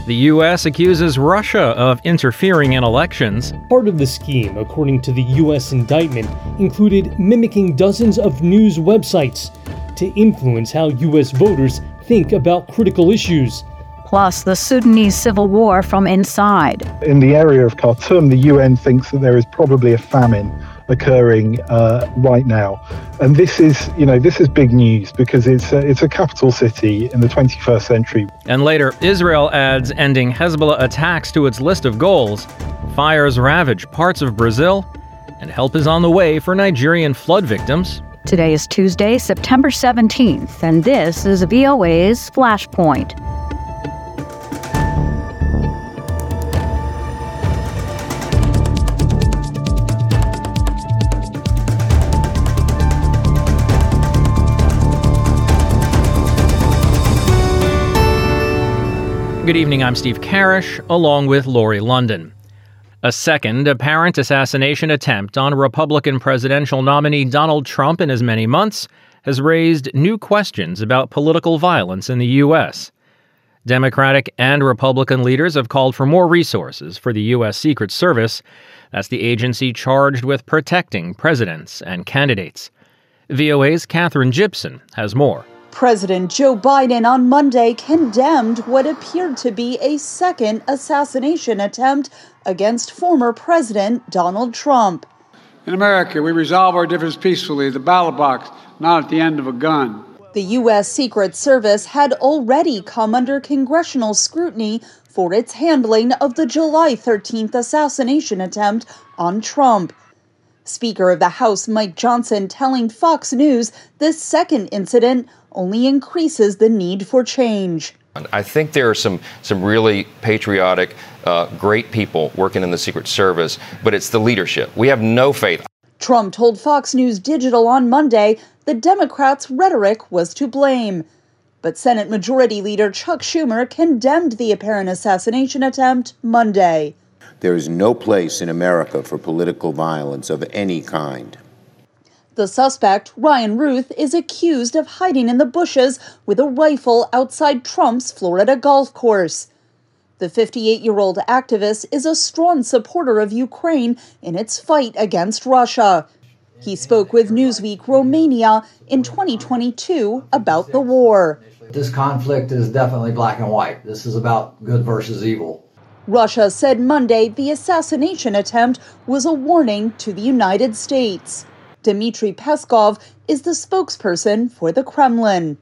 The U.S. accuses Russia of interfering in elections. Part of the scheme, according to the U.S. indictment, included mimicking dozens of news websites to influence how U.S. voters think about critical issues. Plus, the Sudanese civil war from inside. In the area of Khartoum, the UN thinks that there is probably a famine occurring right now. And this is big news because it's a capital city in the 21st century. And later, Israel adds ending Hezbollah attacks to its list of goals. Fires ravage parts of Brazil, and help is on the way for Nigerian flood victims. Today is Tuesday, September 17th, and this is VOA's Flashpoint. Good evening, I'm Steve Karish, along with Lori London. A second apparent assassination attempt on Republican presidential nominee Donald Trump in as many months has raised new questions about political violence in the U.S. Democratic and Republican leaders have called for more resources for the U.S. Secret Service. That's the agency charged with protecting presidents and candidates. VOA's Katherine Gibson has more. President Joe Biden on Monday condemned what appeared to be a second assassination attempt against former President Donald Trump. In America, we resolve our differences peacefully at the ballot box, not at the end of a gun. The U.S. Secret Service had already come under congressional scrutiny for its handling of the July 13th assassination attempt on Trump. Speaker of the House Mike Johnson telling Fox News this second incident only increases the need for change. I think there are some really patriotic, great people working in the Secret Service, but it's the leadership. We have no faith. Trump told Fox News Digital on Monday the Democrats' rhetoric was to blame. But Senate Majority Leader Chuck Schumer condemned the apparent assassination attempt Monday. There is no place in America for political violence of any kind. The suspect, Ryan Ruth, is accused of hiding in the bushes with a rifle outside Trump's Florida golf course. The 58-year-old activist is a strong supporter of Ukraine in its fight against Russia. He spoke with Newsweek Romania in 2022 about the war. This conflict is definitely black and white. This is about good versus evil. Russia said Monday the assassination attempt was a warning to the United States. Dmitry Peskov is the spokesperson for the Kremlin.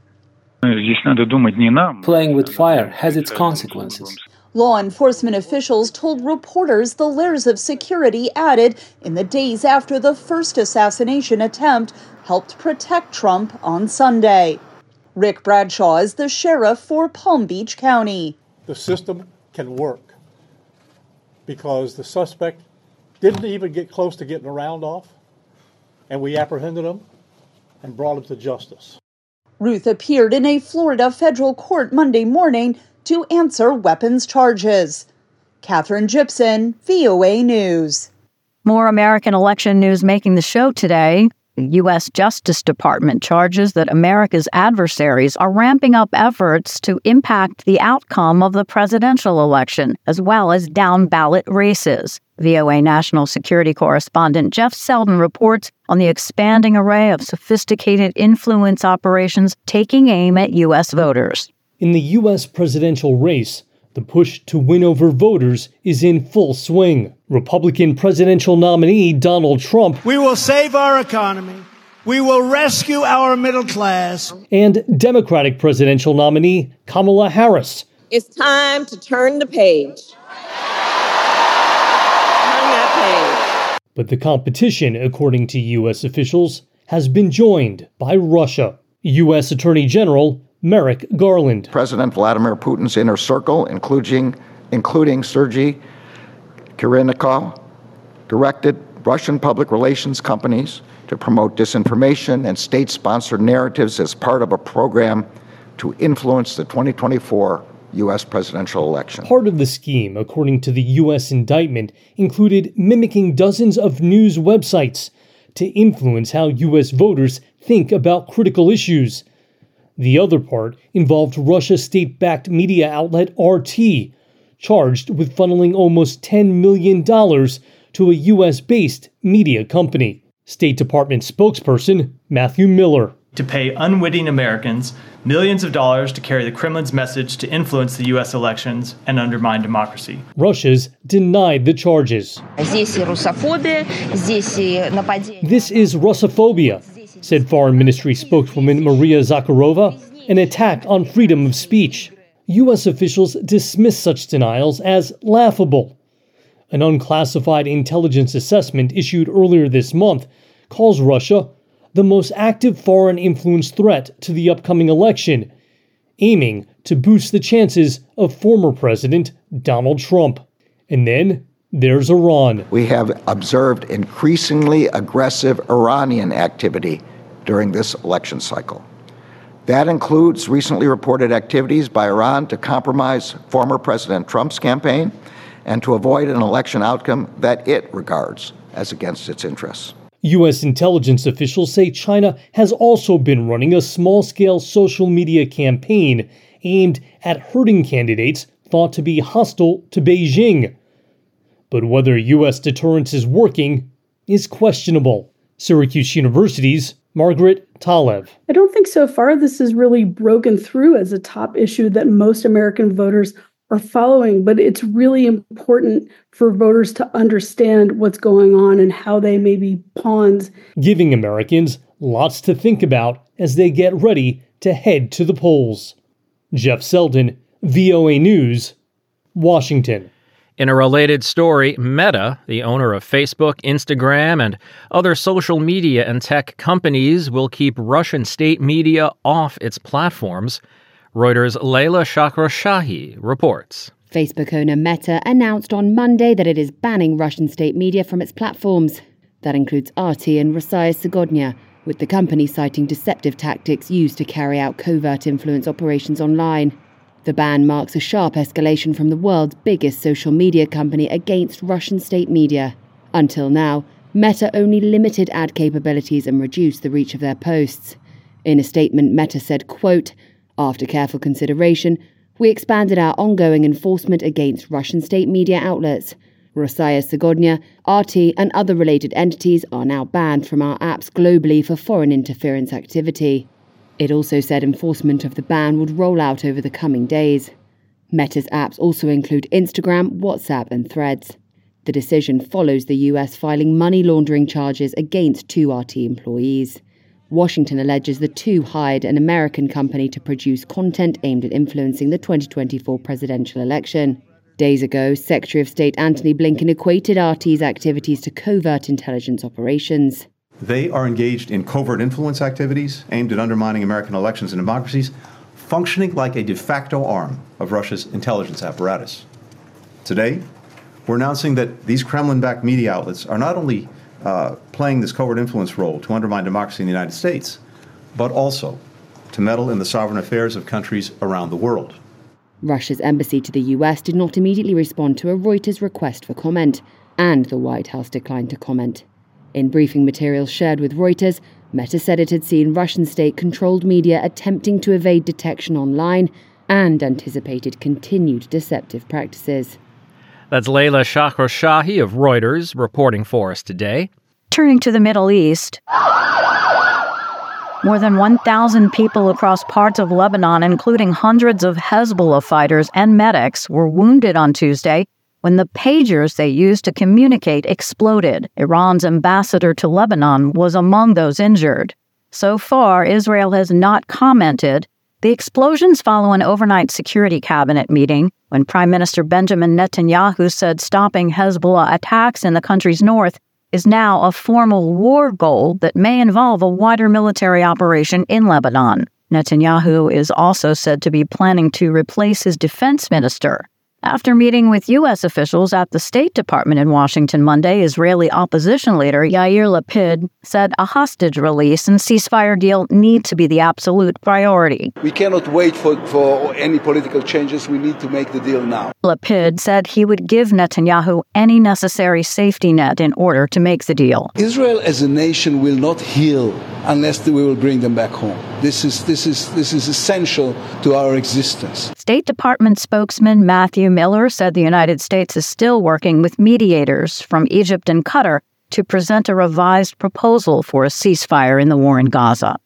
Playing with fire has its consequences. Law enforcement officials told reporters the layers of security added in the days after the first assassination attempt helped protect Trump on Sunday. Rick Bradshaw is the sheriff for Palm Beach County. The system can work because the suspect didn't even get close to getting a round off. And we apprehended him and brought him to justice. Ruth appeared in a Florida federal court Monday morning to answer weapons charges. Katherine Gibson, VOA News. More American election news making the show today. The U.S. Justice Department charges that America's adversaries are ramping up efforts to impact the outcome of the presidential election, as well as down-ballot races. VOA national security correspondent Jeff Selden reports on the expanding array of sophisticated influence operations taking aim at U.S. voters. In the U.S. presidential race, the push to win over voters is in full swing. Republican presidential nominee Donald Trump. We will save our economy. We will rescue our middle class. And Democratic presidential nominee Kamala Harris. It's time to turn the page. But the competition, according to U.S. officials, has been joined by Russia. U.S. Attorney General Merrick Garland. President Vladimir Putin's inner circle, including Sergei Kirillenko, directed Russian public relations companies to promote disinformation and state-sponsored narratives as part of a program to influence the 2024 U.S. presidential election. Part of the scheme, according to the U.S. indictment, included mimicking dozens of news websites to influence how U.S. voters think about critical issues. The other part involved Russia state-backed media outlet RT, charged with funneling almost $10 million to a U.S.-based media company. State Department spokesperson Matthew Miller. To pay unwitting Americans millions of dollars to carry the Kremlin's message to influence the U.S. elections and undermine democracy. Russia's denied the charges. This is Russophobia, said Foreign Ministry spokeswoman Maria Zakharova, an attack on freedom of speech. U.S. officials dismiss such denials as laughable. An unclassified intelligence assessment issued earlier this month calls Russia the most active foreign influence threat to the upcoming election, aiming to boost the chances of former President Donald Trump. And then there's Iran. We have observed increasingly aggressive Iranian activity during this election cycle. That includes recently reported activities by Iran to compromise former President Trump's campaign and to avoid an election outcome that it regards as against its interests. U.S. intelligence officials say China has also been running a small-scale social media campaign aimed at hurting candidates thought to be hostile to Beijing. But whether U.S. deterrence is working is questionable. Syracuse University's Margaret Talev. I don't think so far this has really broken through as a top issue that most American voters are following, but it's really important for voters to understand what's going on and how they may be pawns. Giving Americans lots to think about as they get ready to head to the polls. Jeff Selden, VOA News, Washington. In a related story, Meta, the owner of Facebook, Instagram, and other social media and tech companies, will keep Russian state media off its platforms. Reuters' Leila Shakrashahi reports. Facebook owner Meta announced on Monday that it is banning Russian state media from its platforms. That includes RT and Rossija Zagodnya, with the company citing deceptive tactics used to carry out covert influence operations online. The ban marks a sharp escalation from the world's biggest social media company against Russian state media. Until now, Meta only limited ad capabilities and reduced the reach of their posts. In a statement, Meta said, quote, "After careful consideration, we expanded our ongoing enforcement against Russian state media outlets. Rossija Zagodnya, RT, and other related entities are now banned from our apps globally for foreign interference activity." It also said enforcement of the ban would roll out over the coming days. Meta's apps also include Instagram, WhatsApp, and Threads. The decision follows the US filing money laundering charges against 2 RT employees. Washington alleges the two hired an American company to produce content aimed at influencing the 2024 presidential election. Days ago, Secretary of State Antony Blinken equated RT's activities to covert intelligence operations. They are engaged in covert influence activities aimed at undermining American elections and democracies, functioning like a de facto arm of Russia's intelligence apparatus. Today, we're announcing that these Kremlin-backed media outlets are not only playing this covert influence role to undermine democracy in the United States, but also to meddle in the sovereign affairs of countries around the world. Russia's embassy to the US did not immediately respond to a Reuters request for comment, and the White House declined to comment. In briefing materials shared with Reuters, Meta said it had seen Russian state-controlled media attempting to evade detection online and anticipated continued deceptive practices. That's Leila Shakrashahi of Reuters reporting for us today. Turning to the Middle East, more than 1,000 people across parts of Lebanon, including hundreds of Hezbollah fighters and medics, were wounded on Tuesday when the pagers they used to communicate exploded. Iran's ambassador to Lebanon was among those injured. So far, Israel has not commented. The explosions follow an overnight security cabinet meeting when Prime Minister Benjamin Netanyahu said stopping Hezbollah attacks in the country's north is now a formal war goal that may involve a wider military operation in Lebanon. Netanyahu is also said to be planning to replace his defense minister. After meeting with U.S. officials at the State Department in Washington Monday, Israeli opposition leader Yair Lapid said a hostage release and ceasefire deal need to be the absolute priority. We cannot wait for any political changes. We need to make the deal now. Lapid said he would give Netanyahu any necessary safety net in order to make the deal. Israel as a nation will not heal unless we will bring them back home. This is essential to our existence. State Department spokesman Matthew Miller said the United States is still working with mediators from Egypt and Qatar to present a revised proposal for a ceasefire in the war in Gaza.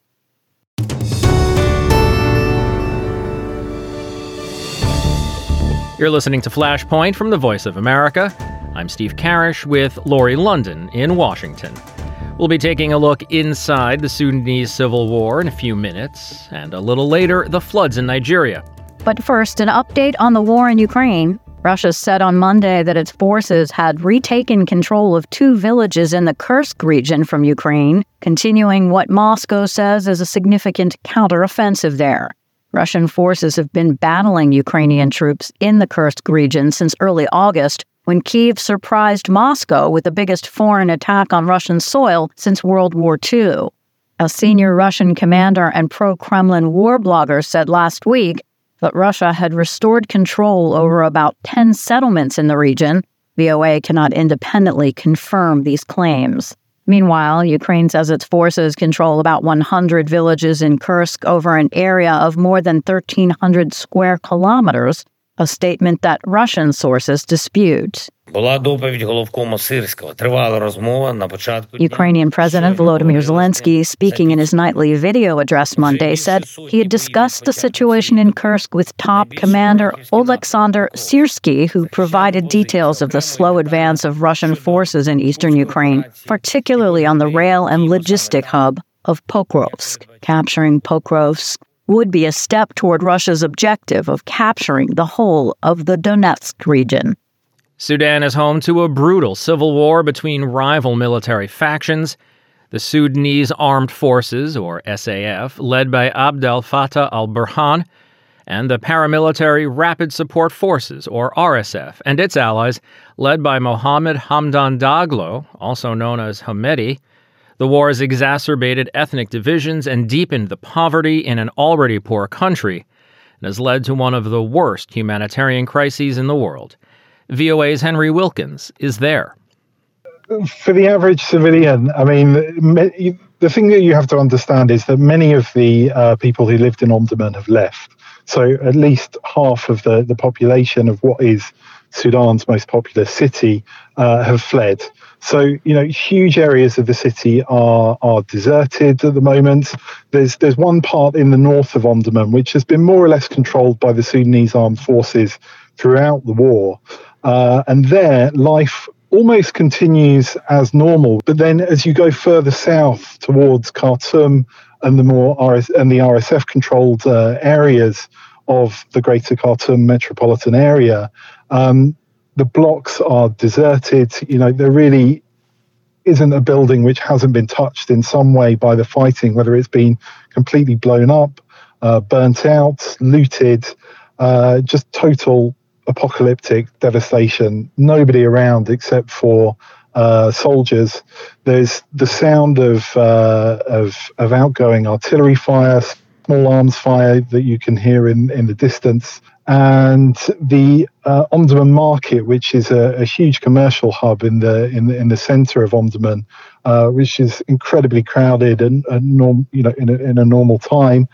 You're listening to Flashpoint from the Voice of America. I'm Steve Karish with Lori London in Washington. We'll be taking a look inside the Sudanese civil war in a few minutes, and a little later, the floods in Nigeria. But first, an update on the war in Ukraine. Russia said on Monday that its forces had retaken control of 2 villages in the Kursk region from Ukraine, continuing what Moscow says is a significant counteroffensive there. Russian forces have been battling Ukrainian troops in the Kursk region since early August, when Kyiv surprised Moscow with the biggest foreign attack on Russian soil since World War II. A senior Russian commander and pro-Kremlin war blogger said last week that Russia had restored control over about 10 settlements in the region. VOA cannot independently confirm these claims. Meanwhile, Ukraine says its forces control about 100 villages in Kursk over an area of more than 1,300 square kilometers, a statement that Russian sources dispute. Ukrainian President Volodymyr Zelensky, speaking in his nightly video address Monday, said he had discussed the situation in Kursk with top commander Oleksandr Syrsky, who provided details of the slow advance of Russian forces in eastern Ukraine, particularly on the rail and logistic hub of Pokrovsk. Capturing Pokrovsk would be a step toward Russia's objective of capturing the whole of the Donetsk region. Sudan is home to a brutal civil war between rival military factions. The Sudanese Armed Forces, or SAF, led by Abdel Fattah al-Burhan, and the paramilitary Rapid Support Forces, or RSF, and its allies, led by Mohammed Hamdan Daglo, also known as Hamedi. The war has exacerbated ethnic divisions and deepened the poverty in an already poor country, and has led to one of the worst humanitarian crises in the world. VOA's Henry Wilkins is there. For the average civilian, I mean, the thing that you have to understand is that many of the people who lived in Omdurman have left. So at least half of the population of what is Sudan's most populous city have fled. So, huge areas of the city are deserted at the moment. There's one part in the north of Omdurman which has been more or less controlled by the Sudanese armed forces throughout the war. And there, life almost continues as normal. But then as you go further south towards Khartoum and the RSF-controlled areas of the greater Khartoum metropolitan area, the blocks are deserted. There really isn't a building which hasn't been touched in some way by the fighting, whether it's been completely blown up, burnt out, looted, just total apocalyptic devastation. Nobody around except for soldiers. There's the sound of outgoing artillery fire, small arms fire that you can hear in the distance. And the Omdurman market, which is a huge commercial hub in the center of Omdurman, which is incredibly crowded and in a normal time.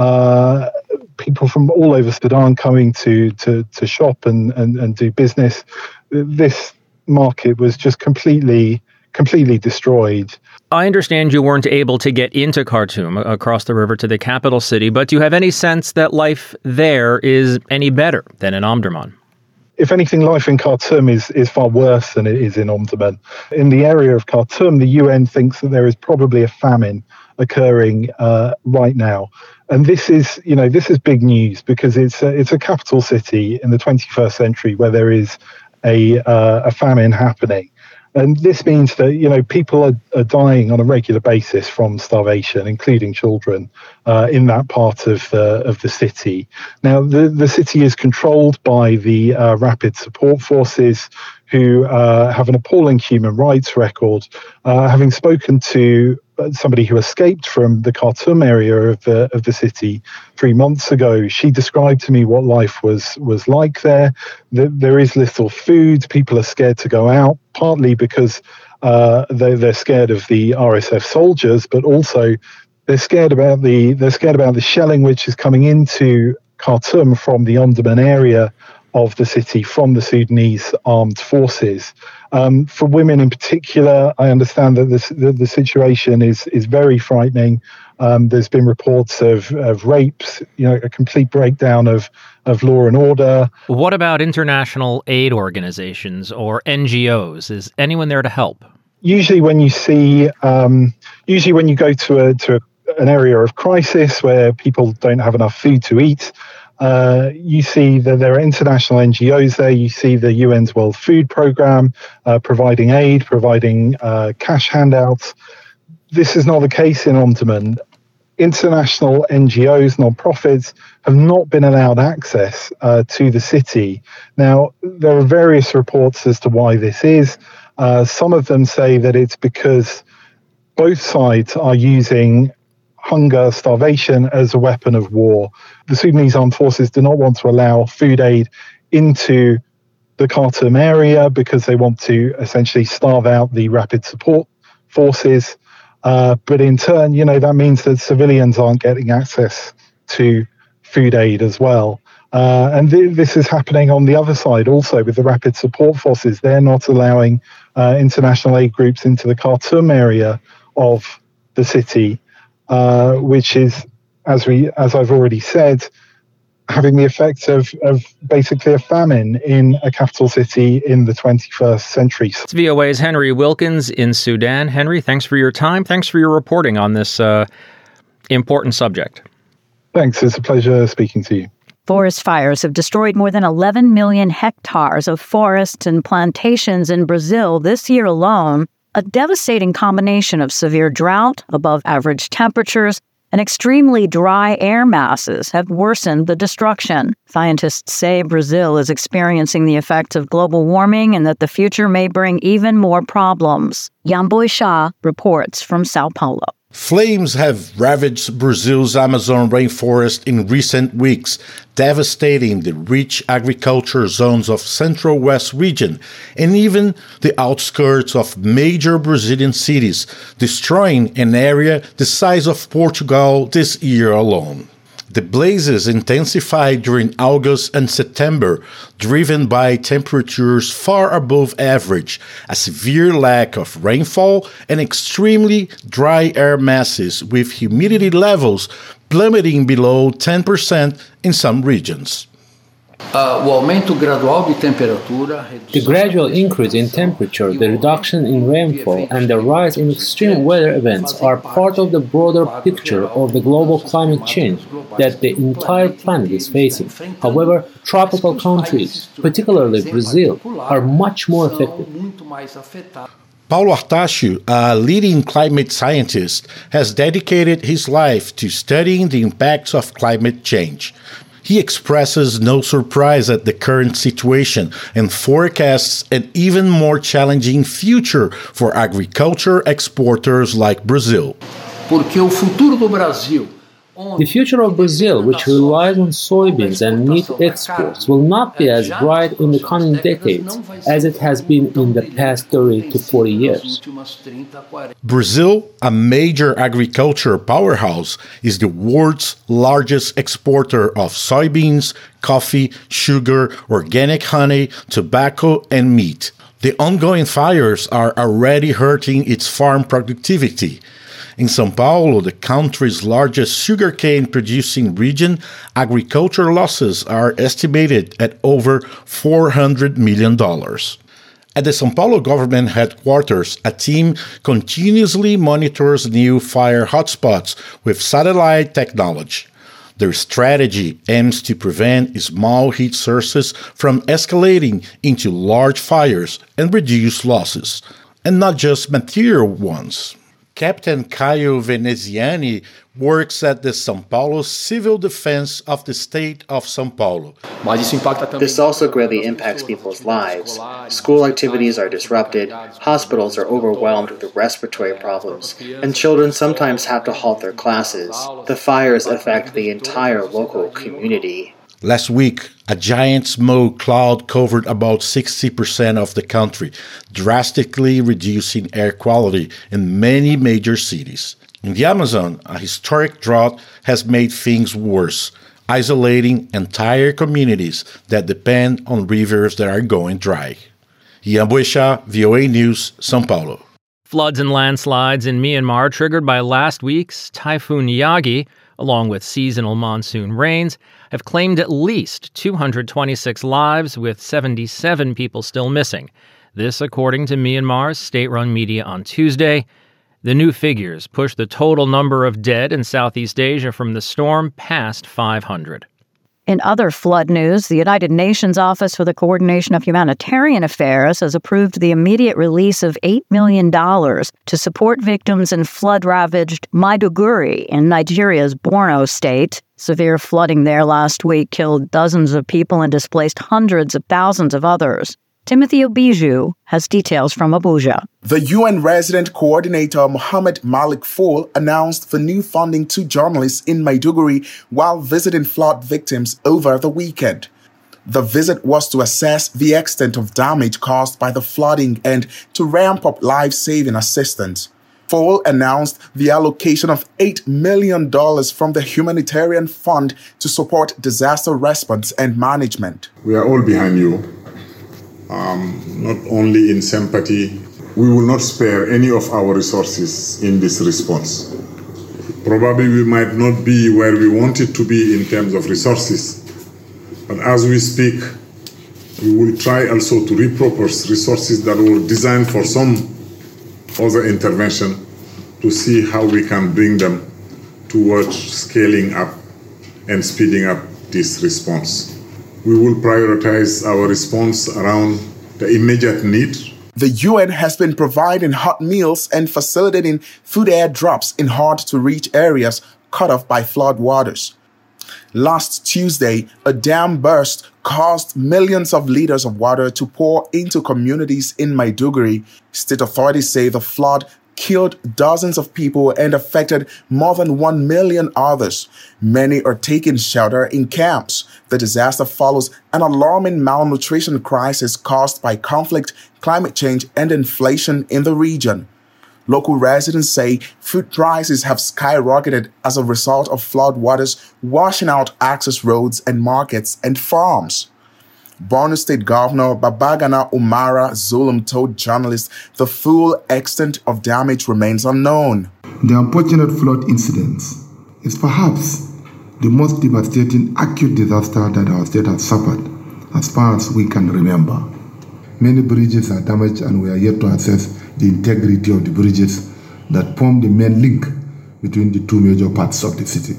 People from all over Sudan coming to shop and do business. This market was just completely destroyed. I understand you weren't able to get into Khartoum across the river to the capital city, but do you have any sense that life there is any better than in Omdurman? If anything, life in Khartoum is far worse than it is in Omdurman. In the area of Khartoum, the UN thinks that there is probably a famine occurring right now. And this is big news because it's a capital city in the 21st century where there is a famine happening. And this means that, people are dying on a regular basis from starvation, including children, in that part of the city. Now, the city is controlled by the Rapid Support Forces, who have an appalling human rights record. Having spoken to somebody who escaped from the Khartoum area of the city 3 months ago, she described to me what life was like there. There is little food. People are scared to go out, partly because they're scared of the RSF soldiers, but also they're scared about the shelling which is coming into Khartoum from the Omdurman area of the city from the Sudanese armed forces. For women in particular, I understand that the situation is very frightening. There's been reports of rapes, a complete breakdown of law and order. What about international aid organizations or NGOs? Is anyone there to help? Usually when you go to an area of crisis where people don't have enough food to eat, you see that there are international NGOs there. You see the UN's World Food Programme providing aid, providing cash handouts. This is not the case in Omdurman. International NGOs, non-profits, have not been allowed access to the city. Now, there are various reports as to why this is. Some of them say that it's because both sides are using hunger, starvation as a weapon of war. The Sudanese armed forces do not want to allow food aid into the Khartoum area because they want to essentially starve out the rapid support forces. But in turn, that means that civilians aren't getting access to food aid as well. And this is happening on the other side also with the rapid support forces. They're not allowing international aid groups into the Khartoum area of the city, which is, as I've already said, having the effect of basically a famine in a capital city in the 21st century. It's VOA's Henry Wilkins in Sudan. Henry, thanks for your time. Thanks for your reporting on this important subject. Thanks. It's a pleasure speaking to you. Forest fires have destroyed more than 11 million hectares of forests and plantations in Brazil this year alone, a devastating combination of severe drought, above average temperatures, and extremely dry air masses have worsened the destruction. Scientists say Brazil is experiencing the effects of global warming and that the future may bring even more problems. Yamboy Shah reports from Sao Paulo. Flames have ravaged Brazil's Amazon rainforest in recent weeks, devastating the rich agriculture zones of Central West region and even the outskirts of major Brazilian cities, destroying an area the size of Portugal this year alone. The blazes intensified during August and September, driven by temperatures far above average, a severe lack of rainfall, and extremely dry air masses with humidity levels plummeting below 10% in some regions. The gradual increase in temperature, the reduction in rainfall, and the rise in extreme weather events are part of the broader picture of the global climate change that the entire planet is facing. However, tropical countries, particularly Brazil, are much more affected. Paulo Artacho, a leading climate scientist, has dedicated his life to studying the impacts of climate change. He expresses no surprise at the current situation and forecasts an even more challenging future for agriculture exporters like Brazil. The future of Brazil, which relies on soybeans and meat exports, will not be as bright in the coming decades as it has been in the past 30 to 40 years. Brazil, a major agriculture powerhouse, is the world's largest exporter of soybeans, coffee, sugar, organic honey, tobacco, and meat. The ongoing fires are already hurting its farm productivity. In São Paulo, the country's largest sugarcane producing region, agriculture losses are estimated at over $400 million. At the São Paulo government headquarters, a team continuously monitors new fire hotspots with satellite technology. Their strategy aims to prevent small heat sources from escalating into large fires and reduce losses, and not just material ones. Captain Caio Veneziani works at the São Paulo Civil Defense of the state of São Paulo. This also greatly impacts people's lives. School activities are disrupted, hospitals are overwhelmed with respiratory problems, and children sometimes have to halt their classes. The fires affect the entire local community. Last week, a giant smoke cloud covered about 60% of the country, drastically reducing air quality in many major cities. In the Amazon, a historic drought has made things worse. isolating entire communities that depend on rivers that are going dry. Ian Buesha, VOA News, São Paulo. Floods and landslides in Myanmar triggered by last week's Typhoon Yagi, along with seasonal monsoon rains, have claimed at least 226 lives, with 77 people still missing. This, according to Myanmar's state-run media on Tuesday. The new figures push the total number of dead in Southeast Asia from the storm past 500. In other flood news, the United Nations Office for the Coordination of Humanitarian Affairs has approved the immediate release of $8 million to support victims in flood-ravaged Maiduguri in Nigeria's Borno state. Severe flooding there last week killed dozens of people and displaced hundreds of thousands of others. Timothy Obiju has details from Abuja. The UN resident coordinator Mohammed Malik Fall announced the new funding to journalists in Maiduguri while visiting flood victims over the weekend. The visit was to assess the extent of damage caused by the flooding and to ramp up life-saving assistance. Fall announced the allocation of $8 million from the Humanitarian Fund to support disaster response and management. We are all behind you. Not only in sympathy, we will not spare any of our resources in this response. Probably we might not be where we wanted to be in terms of resources, but as we speak, we will try also to repurpose resources that were designed for some other intervention to see how we can bring them towards scaling up and speeding up this response. We will prioritize our response around the immediate need. The UN has been providing hot meals and facilitating food airdrops in hard-to-reach areas cut off by flood waters. Last Tuesday, a dam burst caused millions of liters of water to pour into communities in Maiduguri. State authorities say the flood killed dozens of people and affected more than 1 million others. Many are taking shelter in camps. The disaster follows an alarming malnutrition crisis caused by conflict, climate change, and inflation in the region. Local residents say food prices have skyrocketed as a result of flood waters washing out access roads and markets and farms. Borno State Governor Babagana Umara Zulum told journalists the full extent of damage remains unknown. The unfortunate flood incidents is perhaps the most devastating acute disaster that our state has suffered as far as we can remember. Many bridges are damaged and we are yet to assess the integrity of the bridges that form the main link between the two major parts of the city.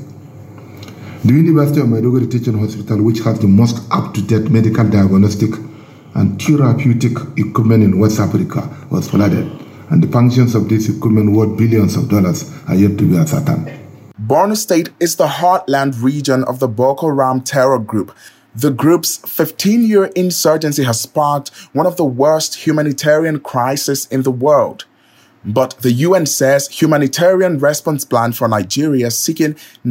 The University of Maiduguri Teaching Hospital, which has the most up-to-date medical diagnostic and therapeutic equipment in West Africa, was flooded, and the functions of this equipment worth billions of dollars are yet to be ascertained. Borno State is the heartland region of the Boko Haram terror group. The group's 15-year insurgency has sparked one of the worst humanitarian crises in the world. But the UN says humanitarian response plan for Nigeria seeking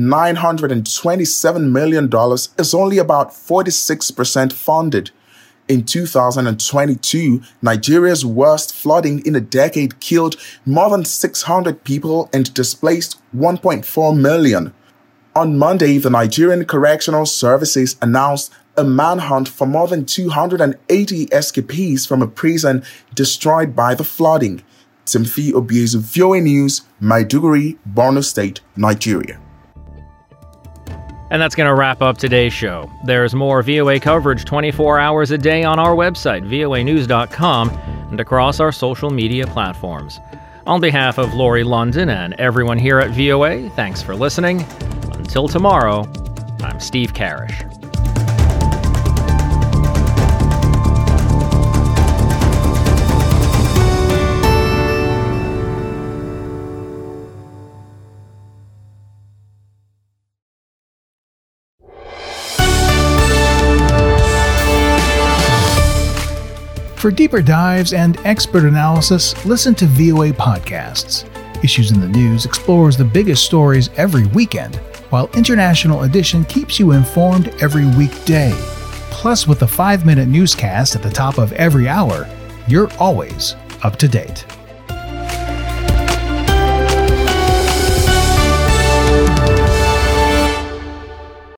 $927 million is only about 46% funded. In 2022, Nigeria's worst flooding in a decade killed more than 600 people and displaced 1.4 million. On Monday, the Nigerian Correctional Services announced a manhunt for more than 280 escapees from a prison destroyed by the flooding. Timothy Obiezu, VOA News, Maiduguri, Borno State, Nigeria. And that's going to wrap up today's show. There's more VOA coverage 24 hours a day on our website, voanews.com, and across our social media platforms. On behalf of Lori London and everyone here at VOA, thanks for listening. Until tomorrow, I'm Steve Karish. For deeper dives and expert analysis, listen to VOA Podcasts. Issues in the News explores the biggest stories every weekend, while International Edition keeps you informed every weekday. Plus, with a 5-minute newscast at the top of every hour, you're always up to date.